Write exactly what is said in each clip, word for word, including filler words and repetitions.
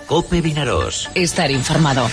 COPE Vinaròs. Estar informado.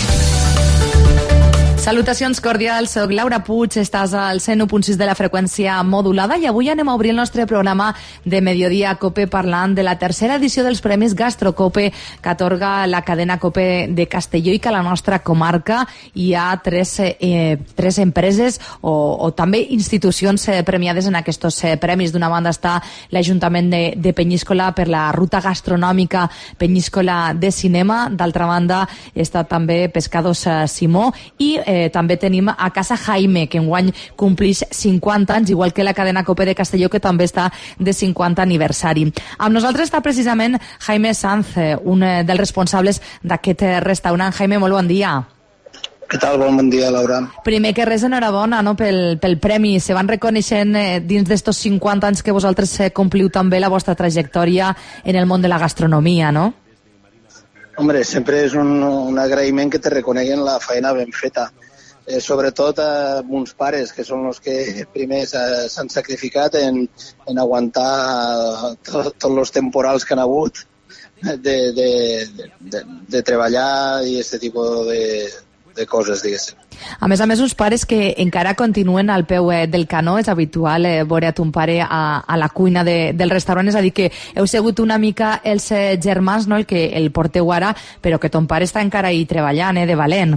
Salutacions cordials, soc Laura Puig, estàs al cent u punt sis de la freqüència modulada i avui anem a obrir el nostre programa de Mediodía COPE parlant de la tercera edició dels Premis Gastrocope que atorga la cadena COPE de Castelló i que a la nostra comarca hi ha tres, eh, tres empreses o, o també institucions eh, premiades en aquests eh, premis. D'una banda està l'Ajuntament de, de Penyíscola per la ruta gastronòmica Penyíscola de Cinema, d'altra banda està també Pescados eh, Simó i eh, Eh, també tenim a Casa Jaime, que enguany complix cinquanta anys, igual que la cadena COPE de Castelló, que també està de cinquanta aniversari. Amb nosaltres està precisament Jaime Sanz, eh, un eh, dels responsables d'aquest eh, restaurant. Jaime, molt bon dia. Què tal? Bon dia, Laura. Primer que res, enhorabona, no?, pel, pel premi. Se van reconeixent eh, dins d'estos cinquanta anys que vosaltres eh, compliu també la vostra trajectòria en el món de la gastronomia, no? Hombre, sempre és un, un agraïment que te reconeguen la feina ben feta. Eh, sobretot a uns pares, que són els que primer s'han sacrificat en, en aguantar tots els temporals que han hagut de, de, de, de treballar i aquest tipus de, de coses, diguéssim. A més a més, uns pares que encara continuen al peu eh, del canó. És habitual eh, veure a ton pare a, a la cuina de, del restaurant, és a dir, que heu sigut una mica els eh, germans, no?, el que el porteu ara, però que ton pare està encara ahí treballant, eh, de valent.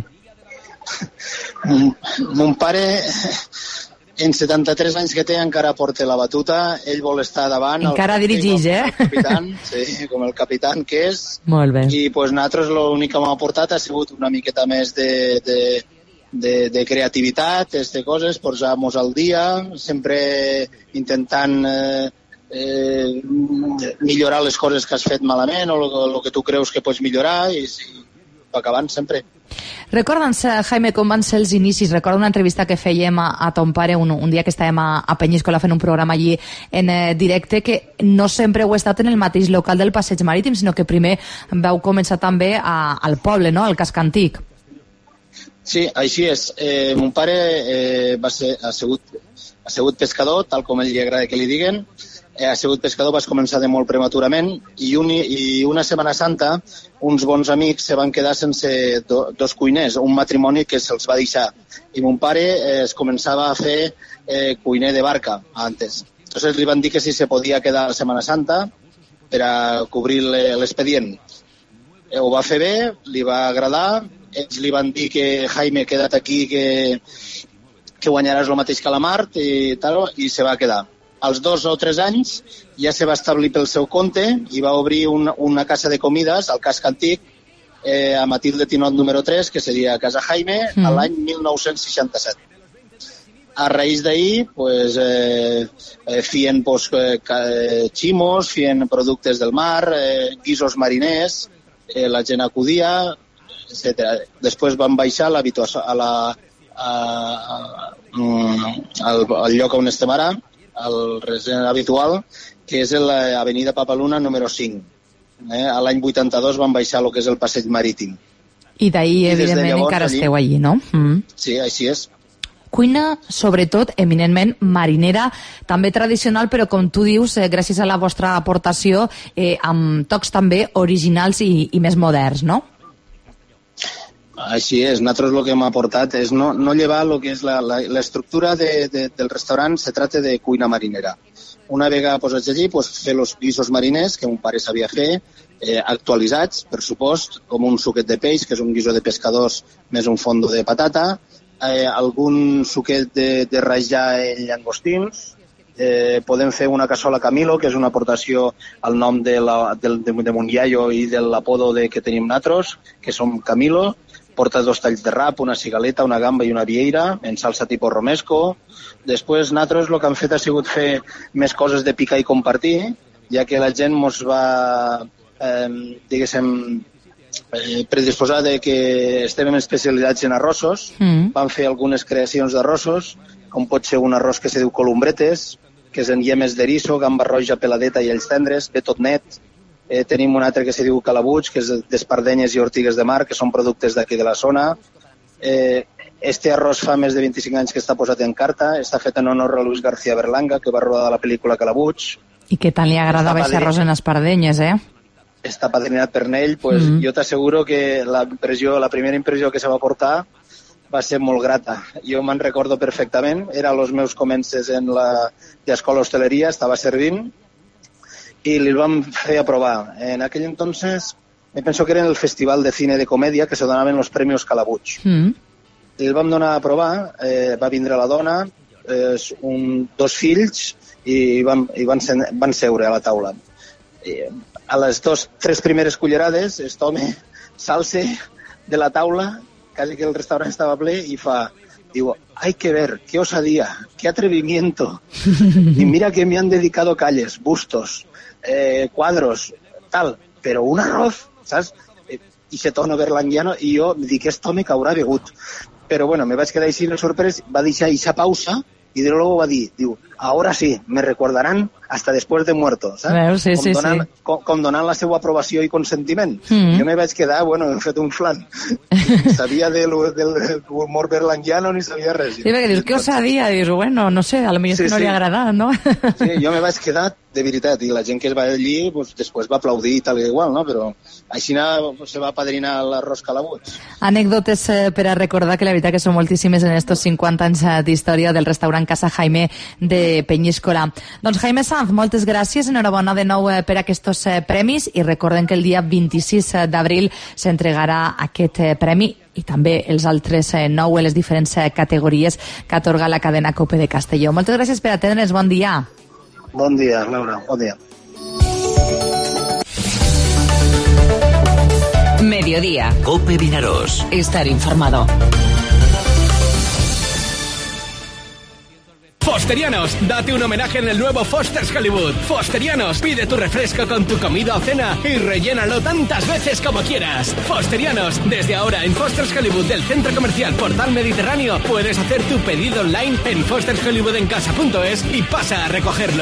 Mon pare, en setanta-tres anys que té, encara porta la batuta, ell vol estar davant. Encara dirigeix, eh? Com el capitán, sí, com el capitán que és. Molt bé. I pues, nosaltres l'únic que m'ha aportat ha sigut una miqueta més de... de De, de creativitat, de coses, posar-nos al dia, sempre intentant eh, eh, millorar les coses que has fet malament o el que tu creus que pots millorar i, i acabant sempre. Recorda'ns, Jaime, com van ser els inicis. Recordo una entrevista que fèiem a, a ton pare un, un dia que estàvem a, a Penyíscola fent un programa allí en eh, directe, que no sempre heu estat en el mateix local del Passeig Marítim, sinó que primer vau començar també a, al poble, no?, al casc antic. Sí, així és. Eh, mon pare eh, va ser, ha, sigut, ha sigut pescador, tal com ell li agrada que li diguen. Eh, ha sigut pescador, vas començar de molt prematurament i, un, i una Setmana Santa uns bons amics se van quedar sense do, dos cuiners, un matrimoni que se'ls va deixar. I mon pare eh, es començava a fer eh, cuiner de barca, antes. Entonces li van dir que si se podia quedar a la Setmana Santa per a cobrir l'expedient. Eh, ho va fer bé, li va agradar. Ells li van dir que Jaime, queda't aquí, que, que guanyaràs el mateix que a la Mart i tal, i se va quedar. Als dos o tres anys ja se va establir pel seu compte i va obrir una, una casa de comides al casc antic eh, a Matilde Tinot número tres, que seria Casa Jaime, mm. a l'any mil nou-cents seixanta-set. A raïs d'ahir, pues, eh, eh, fien pues, eh, ximos, fien productes del mar, eh, guisos mariners, eh, la gent acudia, etcètera. Després van baixar a la, a, a, al, al lloc on estem ara, al resident habitual, que és l'avenida Papaluna número cinc. Eh? A l'any vuitanta-dos van baixar el que és el passeig marítim. I d'ahir, evidentment, llavors, encara allí... esteu allí, no? Mm. Sí, així és. Cuina, sobretot, eminentment marinera, també tradicional, però com tu dius, eh, gràcies a la vostra aportació, eh, amb tocs també originals i, i més moderns, no? Així és, nosaltres el que hem aportat és no, no llevar el que és l'estructura de, de, del restaurant, se tracta de cuina marinera. Una vegada posats allí, pues, fer els guisos mariners, que un pare sabia fer, eh, actualitzats, per supost, com un suquet de peix, que és un guiso de pescadors més un fondo de patata, eh, algun suquet de, de rajar en llangostins, eh, podem fer una cassola Camilo, que és una aportació al nom de, la, de, de, de Monyaio i de l'apodo de, que tenim nosaltres, que som Camilo. Porta dos talls de rap, una cigaleta, una gamba i una vieira, en salsa tipus romesco. Després, nosaltres el que hem fet ha sigut fer més coses de picar i compartir, ja que la gent ens va, eh, diguéssim, eh, predisposar de que estem especialitzats en arrossos. Mm. Vam fer algunes creacions d'arrossos, com pot ser un arròs que se diu columbretes, que és en llemes d'eriço, gamba roja, peladeta i ells tendres, ve tot net. Eh, tenim un altre que se diu calabuig, que és d'espardenyes i ortigues de mar, que són productes d'aquí de la zona. Eh, este arròs fa més de vint-i-cinc anys que està posat en carta, està fet en honor a Luis García Berlanga, que va rodar la pel·lícula Calabuig. I què tant li agradava aquest arròs en espardenyes, eh? està padrinat per ell, pues, mm-hmm. jo t'asseguro que la, impressió, la primera impressió que se va portar va ser molt grata. Jo me'n recordo perfectament, era els meus comences en l'escola hosteleria, estava servint, i li vam fer aprovar. En aquell entonces, me penso que era en el Festival de Cine de Comèdia, que se donaven els Premis Calabuig. Mm. I el vam donar a aprovar, eh, va vindre la dona, eh, un, dos fills, i van, i van, sen, van seure a la taula. I a les dos, tres primeres cullerades, aquest home s'alça de la taula, quasi que el restaurant estava ple, i fa... Digo, hay que ver, qué osadía, qué atrevimiento. Y mira que me han dedicado calles, bustos, eh, cuadros, tal, però un arroz, saps? I se tono berlanguiano, i jo dic, aquest home que haurà begut. Però bueno, me vaig quedar així sorprès, va deixar aquesta pausa, i de luego va dir, diu, ahora sí, me recordarán hasta después de muerto, saps? Veus, sí, com, sí, donant, sí. Com, com donant la seva aprovació i consentiment. Mm. Jo me vaig quedar, bueno, he fet un flan. Sabia del, del humor berlanguiano ni sabia res. Sí, perquè dius, què osadia? Dius, bueno, no sé, a lo millor sí, no sí. li ha agradat, no? Sí, jo me vaig quedar de veritat, i la gent que es va allí pues, després va aplaudir tal i igual, no? Però així pues, se va apadrinar l'arròs Calabuig. Anècdotes eh, per a recordar, que la veritat que són moltíssimes en estos cinquanta anys d'història del restaurant Casa Jaime de Penyíscola. Doncs Jaime Sanz, moltes gràcies, enhorabona de nou eh, per aquests eh, premis, i recorden que el dia vint-i-sis d'abril s'entregarà aquest eh, premi i també els altres eh, nou en les diferents eh, categories que atorga la cadena COPE de Castelló. Moltes gràcies per atendre'ns, bon dia. Bon dia, Laura, bon dia. Mediodía. COPE Vinaròs. Estar informado. Fosterianos, date un homenaje en el nuevo Foster's Hollywood. Fosterianos, pide tu refresco con tu comida o cena y rellénalo tantas veces como quieras. Fosterianos, desde ahora en Foster's Hollywood del Centro Comercial Portal Mediterráneo puedes hacer tu pedido online en fosters hollywood en casa punto es y pasa a recogerlo.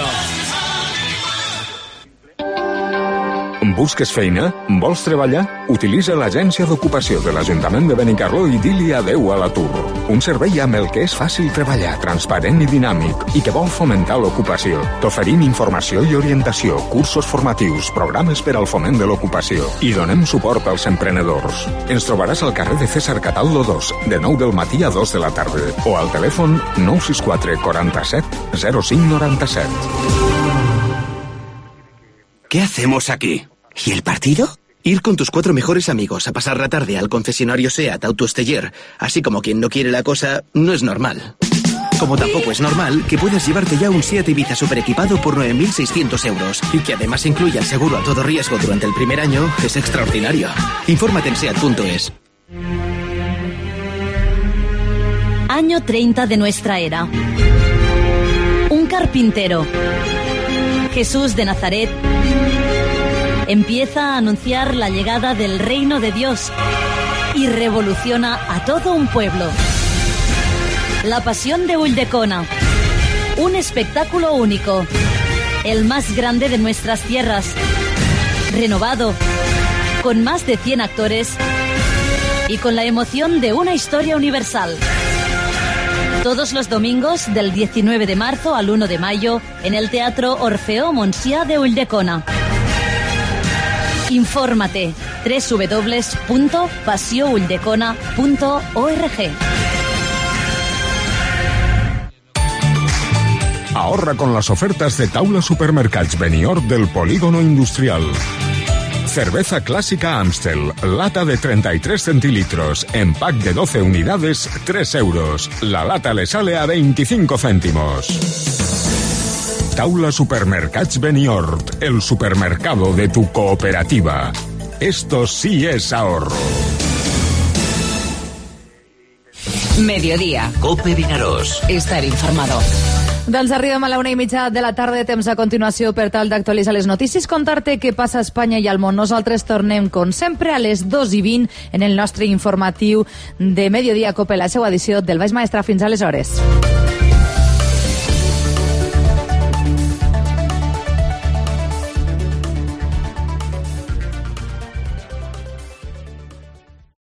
Busques feina? Vols treballar? Utilitza l'agència d'ocupació de l'Ajuntament de Benicarló i di-li adeu a l'atur. Un servei amb el que és fàcil treballar, transparent i dinàmic, i que vol fomentar l'ocupació. T'oferim informació i orientació, cursos formatius, programes per al foment de l'ocupació. I donem suport als emprenedors. Ens trobaràs al carrer de César Cataldo dos, de nou del matí a dos de la tarda, o al telèfon nou sis quatre quaranta-set zero cinc noranta-set. ¿Qué hacemos aquí? ¿Y el partido? Ir con tus cuatro mejores amigos a pasar la tarde al concesionario SEAT Autoesteller, así como quien no quiere la cosa, no es normal. Como tampoco es normal que puedas llevarte ya un SEAT Ibiza super equipado por nueve mil seiscientos euros y que además incluya el seguro a todo riesgo durante el primer año, es extraordinario. Infórmate en seat punto es. Año treinta de nuestra era. Un carpintero, Jesús de Nazaret, empieza a anunciar la llegada del reino de Dios y revoluciona a todo un pueblo. La Pasión de Ulldecona, un espectáculo único, el más grande de nuestras tierras, renovado, con más de cien actores y con la emoción de una historia universal. Todos los domingos del diecinueve de marzo al uno de mayo en el Teatro Orfeo Montsià de Ulldecona. Infórmate doble u doble u doble u punto passió ulldecona punto org. Ahorra con las ofertas de Taula Supermercats Benihorr del Polígono Industrial. Cerveza clásica Amstel, lata de treinta y tres centilitros, en pack de doce unidades, tres euros. La lata le sale a veinticinco céntimos. Taula Supermercats Benihorr, el supermercado de tu cooperativa. Esto sí es ahorro. Mediodía. COPE Vinaròs. Estar informado. Doncs arribem a la una i mitja de la tarda, temps a continuació per tal d'actualitzar les notícies, contar-te què passa a Espanya i al món. Nosaltres tornem, com sempre, a les dos i vint en el nostre informatiu de Mediodía COPE, la seva edició del Baix Maestrat. Fins aleshores.